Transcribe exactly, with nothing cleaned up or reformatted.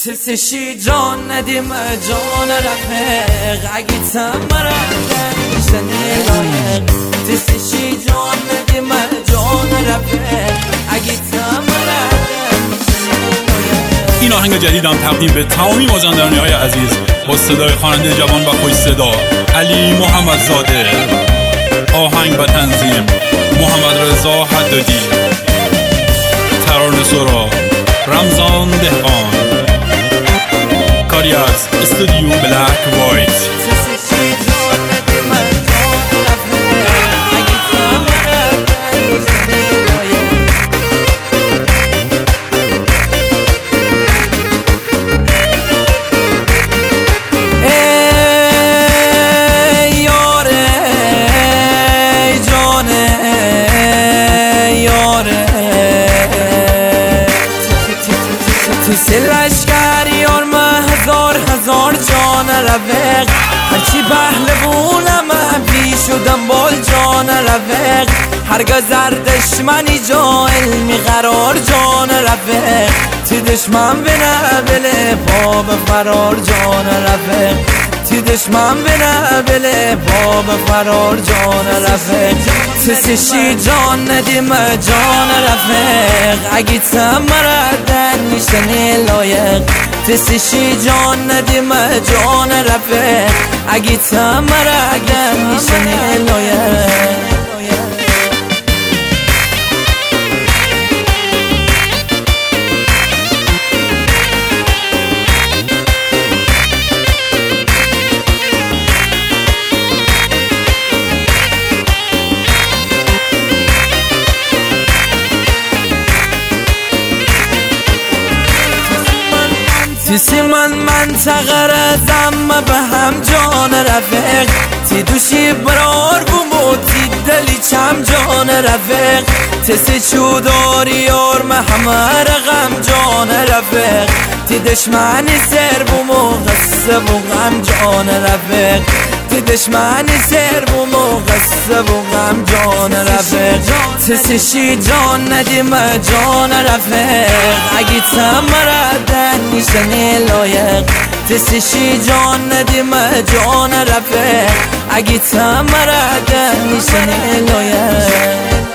تسشی جان ندیم جان رفیق اگی تمرد میشنه لایق تسشی جان ندیم جان رفیق اگی تمرد این آهنگ جدیدم تقدیم به تمامی مازندرانی های عزیز با صدای خواننده جوان و خوش صدا علی محمدزاده. آهنگ و تنظیم محمد رضا حدادی. ترانه سرا رمضان دهقان. کاری از استودیو بلک وایت. تو لشکر یار من هزار هزار جان رفیق هرچی پهلوونم بی شدم بال جان رفیق هرگاه زر دشمنی جا علمی قرار جان رفیق تی دشمن بنه بله باب فرار جان رفیق تی دشمن بنه بله باب فرار جان رفیق تسشی جان ندیم جان رفیق اگی تمردن میشنه لایق تسشی جان ندیم جان رفیق اگی تمردن میشنه لایق. تیسی من منطقه رزم به هم جان رفیق تی دوشی برار بومو تی دلی چم جان رفیق تیسی چوداری یار محمه رقم جان رفیق تی دشمنی سر بومو غصه بوغم جان رفیق تی دشمنی سر بومو غصه بوغم جان رفیق تسشی جان ندیم جان رفیق اگی تمردن میشنه لایق تسشی جان ندیم جان رفیق اگی تمردن میشنه لایق.